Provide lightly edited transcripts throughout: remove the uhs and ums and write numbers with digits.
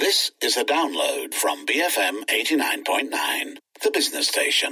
This is a download from BFM 89.9, the business station.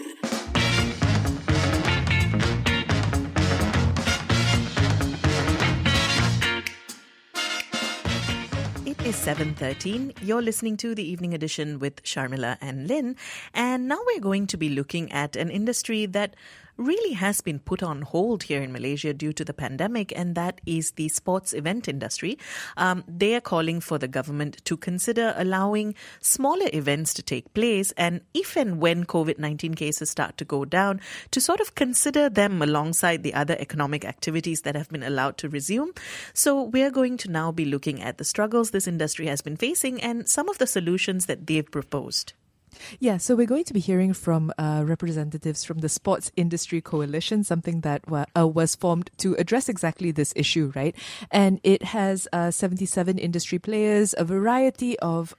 It is 7:13. You're listening to the Evening Edition with Sharmila and Lynn. And now we're going to be looking at an industry that really has been put on hold here in Malaysia due to the pandemic, and that is the sports event industry. They are calling for the government to consider allowing smaller events to take place, and if and when COVID-19 cases start to go down, to sort of consider them alongside the other economic activities that have been allowed to resume. So we're going to now be looking at the struggles this industry has been facing and some of the solutions that they've proposed. Yeah, so we're going to be hearing from representatives from the Sports Industry Coalition, something that was formed to address exactly this issue, right? And it has 77 industry players, a variety of,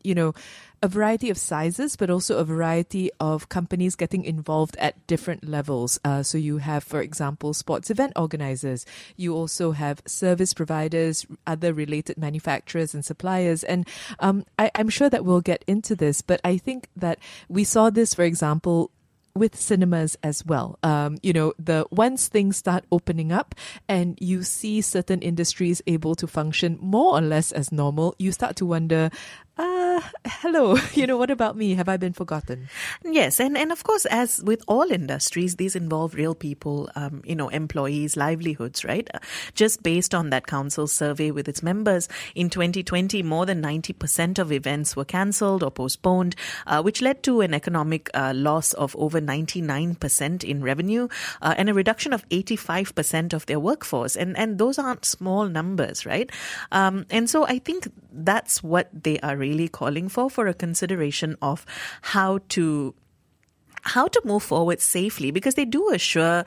a variety of sizes, but also a variety of companies getting involved at different levels. So you have, for example, sports event organizers. You also have service providers, other related manufacturers and suppliers. And I'm sure that we'll get into this, but I think that we saw this, for example, with cinemas as well. Once things start opening up and you see certain industries able to function more or less as normal, you start to wonder, hello, what about me? Have I been forgotten? Yes, and of course, as with all industries, these involve real people, employees, livelihoods, right? Just based on that council survey with its members, in 2020, more than 90% of events were cancelled or postponed, which led to an economic loss of over 99% in revenue and a reduction of 85% of their workforce. And those aren't small numbers, right? And so I think that's what they are really calling for a consideration of how to move forward safely, because they do assure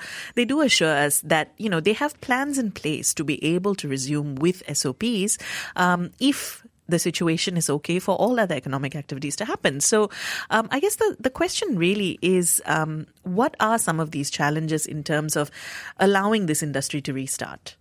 us that, they have plans in place to be able to resume with SOPs if the situation is okay for all other economic activities to happen. So I guess the question really is, what are some of these challenges in terms of allowing this industry to restart?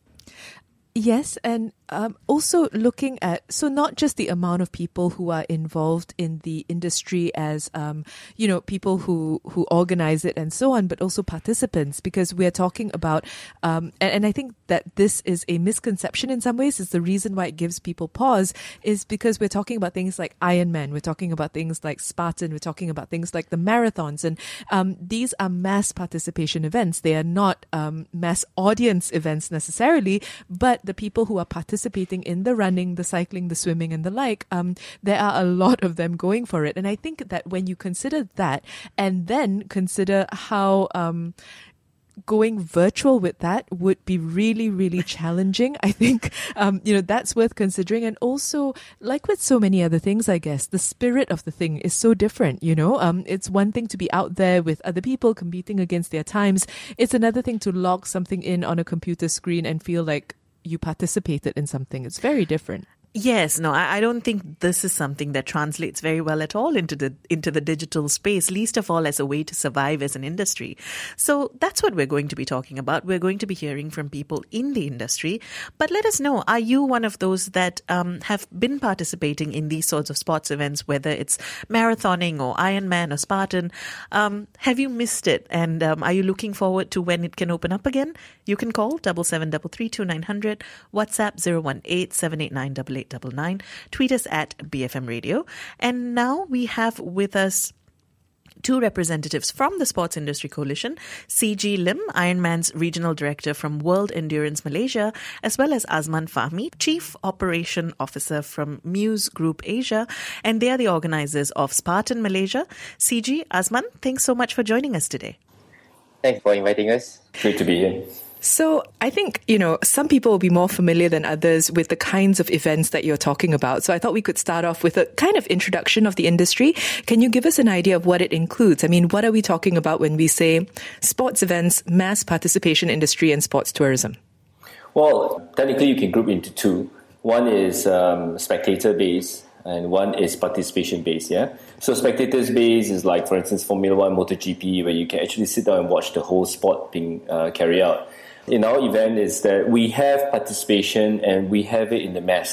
Yes, and also looking at, so not just the amount of people who are involved in the industry as, people who organize it and so on, but also participants, because we're talking about, and I think that this is a misconception in some ways, is the reason why it gives people pause, is because we're talking about things like Ironman, we're talking about things like Spartan, we're talking about things like the marathons, and these are mass participation events. They are not mass audience events necessarily, but the people who are participating in the running, the cycling, the swimming and the like, there are a lot of them going for it. And I think that when you consider that and then consider how going virtual with that would be really, really challenging, I think, that's worth considering. And also, like with so many other things, I guess, the spirit of the thing is so different, It's one thing to be out there with other people competing against their times. It's another thing to log something in on a computer screen and feel like you participated in something. It's very different. Yes, no, I don't think this is something that translates very well at all into the digital space, least of all as a way to survive as an industry. So that's what we're going to be talking about. We're going to be hearing from people in the industry. But let us know, are you one of those that have been participating in these sorts of sports events, whether it's marathoning or Ironman or Spartan? Have you missed it? And are you looking forward to when it can open up again? You can call 77332900, WhatsApp 018-789-8899, tweet us at BFM Radio. And now we have with us two representatives from the Sports Industry Coalition, CG Lim, Ironman's Regional Director from World Endurance Malaysia, as well as Azman Fahmi, Chief Operation Officer from Muse Group Asia, and they are the organizers of Spartan Malaysia. CG, Azman, thanks so much for joining us today. Thanks for inviting us. Great to be here. So I think, some people will be more familiar than others with the kinds of events that you're talking about. So I thought we could start off with a kind of introduction of the industry. Can you give us an idea of what it includes? I mean, what are we talking about when we say sports events, mass participation industry, and sports tourism? Well, technically you can group into two. One is spectator-based and one is participation-based, yeah? So spectators-based is like, for instance, Formula 1, MotoGP, where you can actually sit down and watch the whole sport being carried out. In our event is that we have participation and we have it in the mass.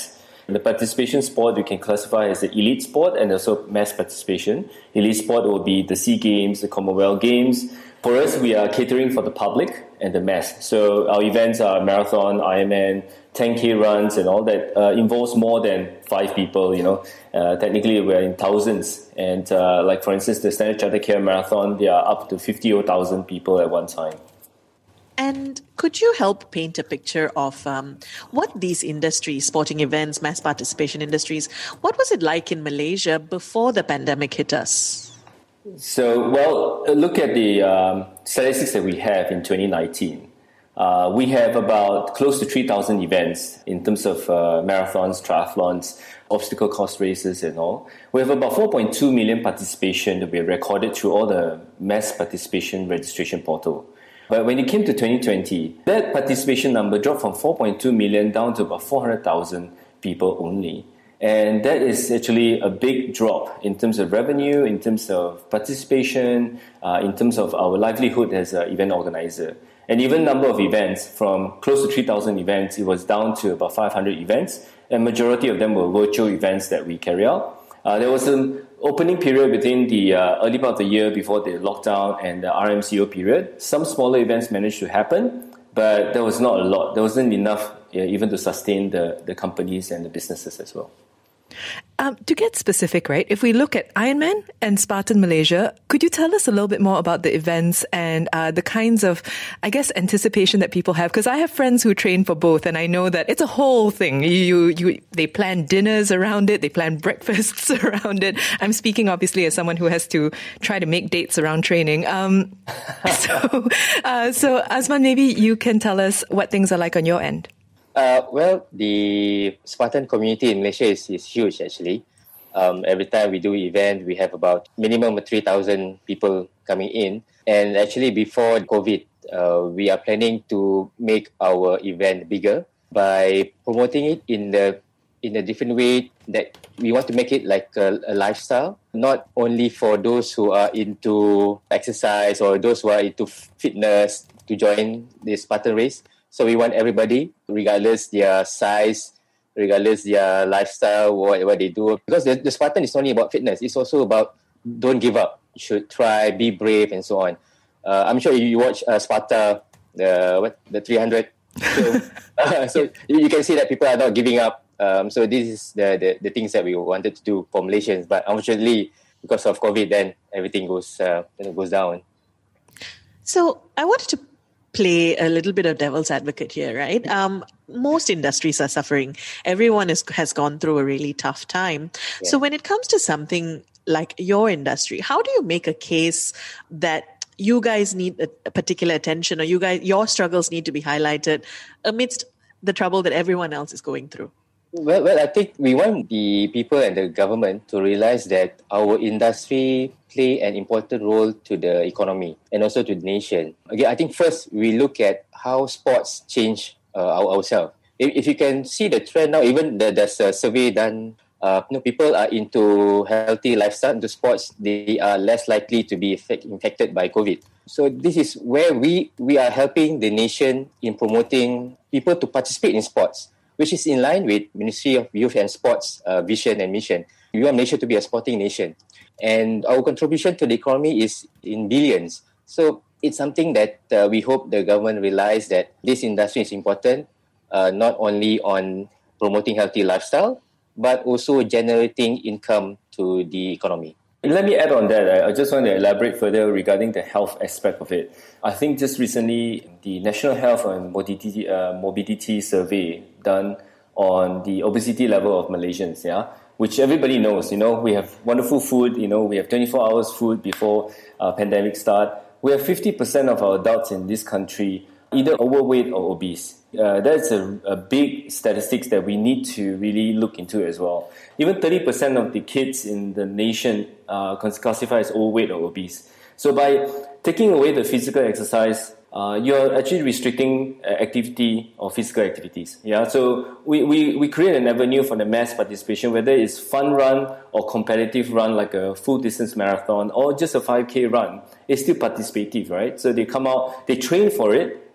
The participation sport you can classify as the elite sport and also mass participation. Elite sport will be the SEA Games, the Commonwealth Games. For us, we are catering for the public and the mass. So our events are marathon, Ironman, 10K runs and all that involves more than 5 people, Technically, we're in thousands. And like, for instance, the Standard Chartered KL Marathon, they are up to 50,000 people at one time. And could you help paint a picture of what these industries, sporting events, mass participation industries, what was it like in Malaysia before the pandemic hit us? So, look at the statistics that we have in 2019. We have about close to 3,000 events in terms of marathons, triathlons, obstacle course races and all. We have about 4.2 million participation that we recorded through all the mass participation registration portal. But when it came to 2020, that participation number dropped from 4.2 million down to about 400,000 people only. And that is actually a big drop in terms of revenue, in terms of participation, in terms of our livelihood as an event organizer. And even number of events, from close to 3,000 events, it was down to about 500 events. And majority of them were virtual events that we carry out. There was an opening period within the early part of the year before the lockdown and the RMCO period. Some smaller events managed to happen, but there was not a lot. There wasn't enough even to sustain the companies and the businesses as well. To get specific, right, if we look at Ironman and Spartan Malaysia, could you tell us a little bit more about the events and the kinds of, I guess, anticipation that people have? Because I have friends who train for both, and I know that it's a whole thing. They plan dinners around it, they plan breakfasts around it. I'm speaking obviously as someone who has to try to make dates around training. So Azman, maybe you can tell us what things are like on your end. The Spartan community in Malaysia is huge, actually. Every time we do event, we have about minimum 3,000 people coming in. And actually, before COVID, we are planning to make our event bigger by promoting it in a different way, that we want to make it like a lifestyle, not only for those who are into exercise or those who are into fitness to join the Spartan race. So we want everybody, regardless their size, regardless their lifestyle, what they do. Because the Spartan is not only about fitness, it's also about don't give up. You should try, be brave, and so on. I'm sure you watch Sparta, the 300 show. So you can see that people are not giving up. So this is the things that we wanted to do for Malaysians. But unfortunately, because of COVID, then everything goes down. So I wanted to play a little bit of devil's advocate here, right? Most industries are suffering. Everyone has gone through a really tough time. Yeah. So when it comes to something like your industry, how do you make a case that you guys need a particular attention, or your struggles need to be highlighted amidst the trouble that everyone else is going through? Well, I think we want the people and the government to realize that our industry play an important role to the economy and also to the nation. Again, I think first we look at how sports change ourselves. If you can see the trend now, even there's a survey done. People are into healthy lifestyle, into sports. They are less likely to be infected by COVID. So this is where we are helping the nation in promoting people to participate in sports, which is in line with Ministry of Youth and Sports vision and mission. We want Malaysia to be a sporting nation. And our contribution to the economy is in billions. So it's something that we hope the government realize that this industry is important, not only on promoting healthy lifestyle, but also generating income to the economy. Let me add on that. I just want to elaborate further regarding the health aspect of it. I think just recently, the National Health and Morbidity Survey done on the obesity level of Malaysians, which everybody knows. We have wonderful food. We have 24 hours food before pandemic start. We have 50% of our adults in this country either overweight or obese. That's a big statistics that we need to really look into as well. Even 30% of the kids in the nation classified as overweight or obese. So by taking away the physical exercise, you're actually restricting activity or physical activities. So we create an avenue for the mass participation, whether it's fun run or competitive run like a full distance marathon or just a 5K run. It's still participative, right? So they come out, they train for it,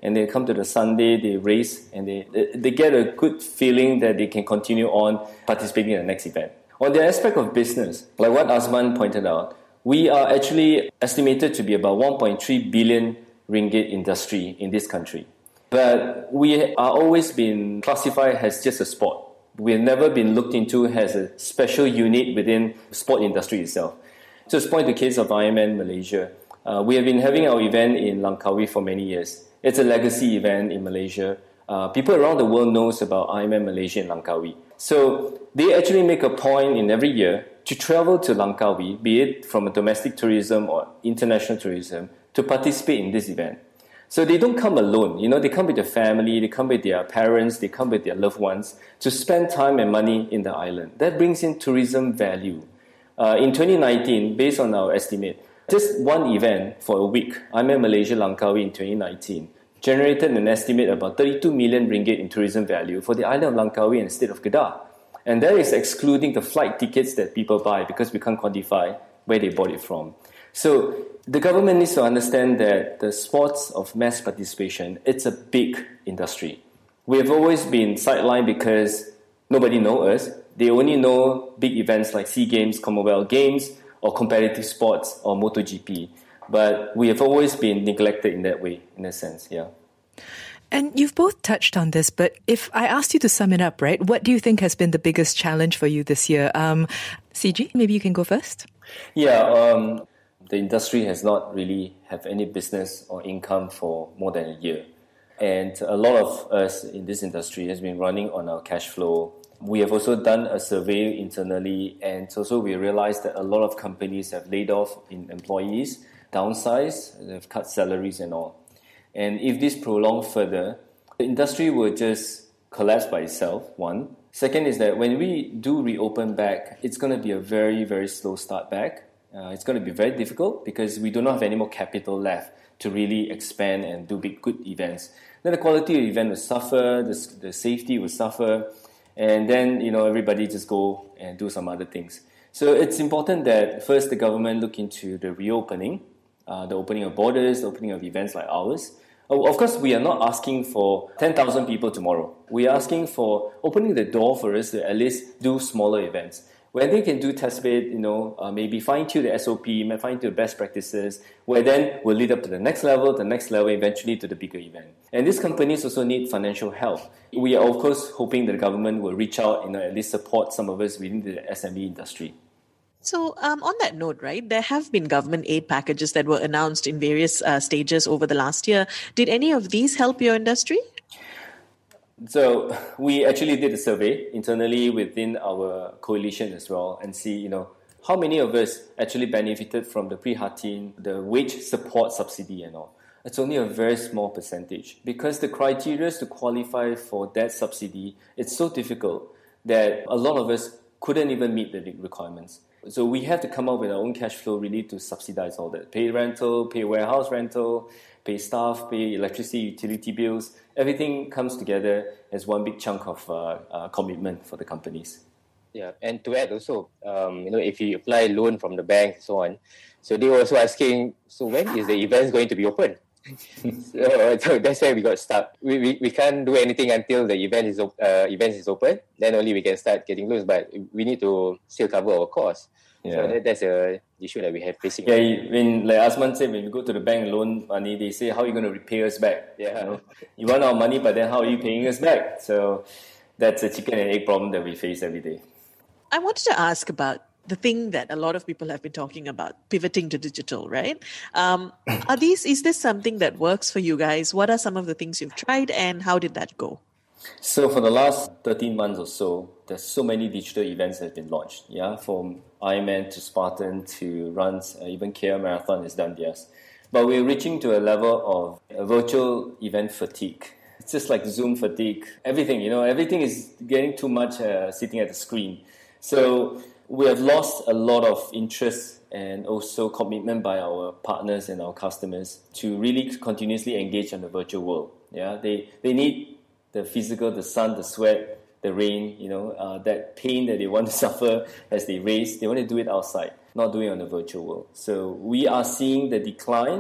and they come to the Sunday, they race, and they get a good feeling that they can continue on participating in the next event. On the aspect of business, like what Azman pointed out, we are actually estimated to be about 1.3 billion ringgit industry in this country. But we are always been classified as just a sport. We've never been looked into as a special unit within the sport industry itself. So to point the case of Ironman Malaysia, we have been having our event in Langkawi for many years. It's a legacy event in Malaysia. People around the world knows about Ironman Malaysia in Langkawi. So they actually make a point in every year to travel to Langkawi, be it from a domestic tourism or international tourism, to participate in this event. So they don't come alone. They come with their family, they come with their parents, they come with their loved ones to spend time and money in the island. That brings in tourism value. In 2019, based on our estimate, just one event for a week, Ironman Malaysia Langkawi in 2019, generated an estimate about 32 million ringgit in tourism value for the island of Langkawi and the state of Kedah. And that is excluding the flight tickets that people buy because we can't quantify where they bought it from. So the government needs to understand that the sports of mass participation, it's a big industry. We have always been sidelined because nobody knows us. They only know big events like SEA Games, Commonwealth Games, or competitive sports or MotoGP. But we have always been neglected in that way, in a sense, yeah. And you've both touched on this, but if I asked you to sum it up, right, what do you think has been the biggest challenge for you this year? CG, maybe you can go first. Yeah, the industry has not really have any business or income for more than a year. And a lot of us in this industry has been running on our cash flow. We have also done a survey internally, and also we realized that a lot of companies have laid off employees, downsized, they've cut salaries and all. And if this prolongs further, the industry will just collapse by itself, one. Second is that when we do reopen back, it's going to be a very, very slow start back. It's going to be very difficult because we do not have any more capital left to really expand and do big, good events. Then the quality of the event will suffer, the safety will suffer, and then, everybody just go and do some other things. So it's important that first the government look into the reopening, the opening of borders, the opening of events like ours. Of course, we are not asking for 10,000 people tomorrow. We are asking for opening the door for us to at least do smaller events. Where they can do test bed, maybe fine-tune the SOP, fine-tune the best practices, where then we'll lead up to the next level, eventually to the bigger event. And these companies also need financial help. We are, of course, hoping that the government will reach out and at least support some of us within the SME industry. So on that note, right, there have been government aid packages that were announced in various stages over the last year. Did any of these help your industry? So we actually did a survey internally within our coalition as well and see, how many of us actually benefited from the Prihatin, the wage support subsidy and all. It's only a very small percentage because the criteria to qualify for that subsidy, it's so difficult that a lot of us couldn't even meet the requirements. So we have to come up with our own cash flow really to subsidize all that. Pay rental, pay warehouse rental, pay staff, pay electricity, utility bills. Everything comes together as one big chunk of commitment for the companies. Yeah, and to add also, if you apply loan from the bank and so on, so they were also asking, so when is the event going to be open? so that's where we got stuck. We can't do anything until the event is open. Then only we can start getting loans. But we need to still cover our costs. Yeah. So that's a issue that we have facing. Yeah, like Azman said, when we go to the bank and loan money, they say, how are you going to repay us back? Yeah. You want our money, but then how are you paying us back? So that's a chicken and egg problem that we face every day. I wanted to ask about the thing that a lot of people have been talking about, pivoting to digital, right? Is this something that works for you guys? What are some of the things you've tried and how did that go? So for the last 13 months or so, there's so many digital events that have been launched. Yeah, from Ironman to Spartan to runs, even KL Marathon has done theirs. But we're reaching to a level of virtual event fatigue. It's just like Zoom fatigue. Everything, everything is getting too much sitting at the screen. So we have lost a lot of interest and also commitment by our partners and our customers to really continuously engage in the virtual world. Yeah, they need the physical, the sun, the sweat, the rain, that pain that they want to suffer as they race. They want to do it outside, not doing it on the virtual world. So we are seeing the decline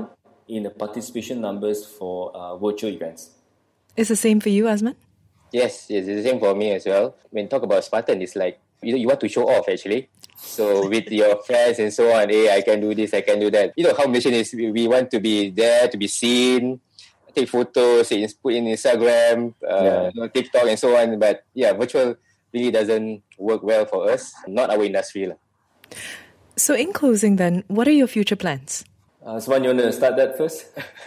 in the participation numbers for virtual events. It's the same for you, Azman? Yes, it's the same for me as well. When talk about Spartan, it's like you want to show off actually. So with your friends and so on, hey, I can do this, I can do that. You know how Malaysian is, we want to be there, to be seen, take photos, put in Instagram, TikTok and so on. But virtual really doesn't work well for us, not our industry. So in closing then, what are your future plans? Azman, you want to start that first?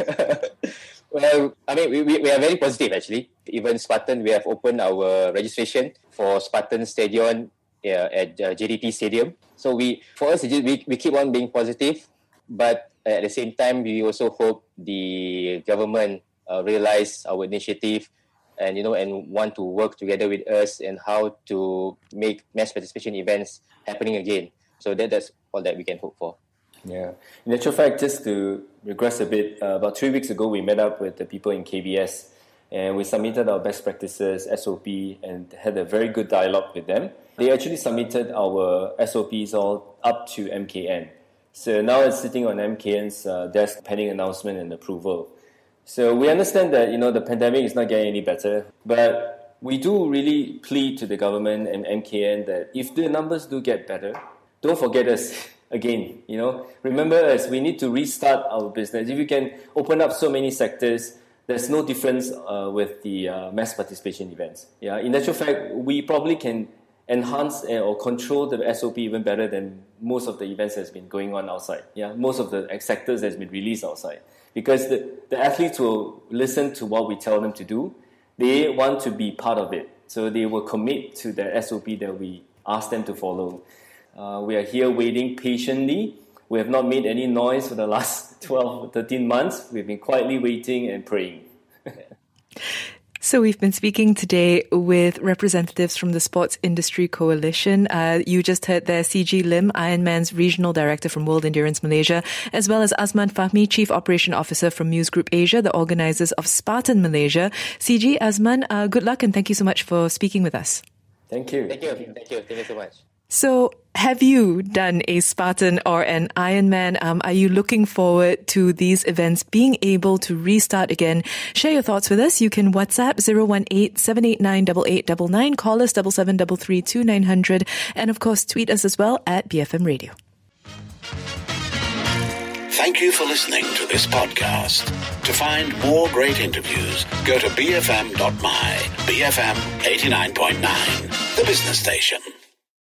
Well, I mean, we are very positive actually. Even Spartan, we have opened our registration for Spartan Stadion at JDT Stadium. So for us, we keep on being positive, but at the same time, we also hope the government realize our initiative and want to work together with us and how to make mass participation events happening again. So that's all that we can hope for. Yeah. In actual fact, just to regress a bit, about 3 weeks ago, we met up with the people in KBS and we submitted our best practices, SOP, and had a very good dialogue with them. They actually submitted our SOPs all up to MKN. So now it's sitting on MKN's desk pending announcement and approval. So we understand that, the pandemic is not getting any better, but we do really plead to the government and MKN that if the numbers do get better, don't forget us. Again, remember us, we need to restart our business. If you can open up so many sectors, there's no difference with the mass participation events. Yeah, in actual fact, we probably can enhance or control the SOP even better than most of the events that's been going on outside. Yeah, most of the sectors that's been released outside. Because the athletes will listen to what we tell them to do. They want to be part of it. So they will commit to the SOP that we ask them to follow. We are here waiting patiently. We have not made any noise for the last 12, 13 months. We've been quietly waiting and praying. So we've been speaking today with representatives from the Sports Industry Coalition. You just heard there CG Lim, Ironman's Regional Director from World Endurance Malaysia, as well as Azman Fahmi, Chief Operation Officer from Muse Group Asia, the organisers of Spartan Malaysia. CG, Azman, good luck and thank you so much for speaking with us. Thank you. Thank you so much. So, have you done a Spartan or an Ironman? Are you looking forward to these events being able to restart again? Share your thoughts with us. You can WhatsApp 018-789-8899, call us 7733-2900, and of course tweet us as well at BFM Radio. Thank you for listening to this podcast. To find more great interviews, go to bfm.my, BFM 89.9, the business station.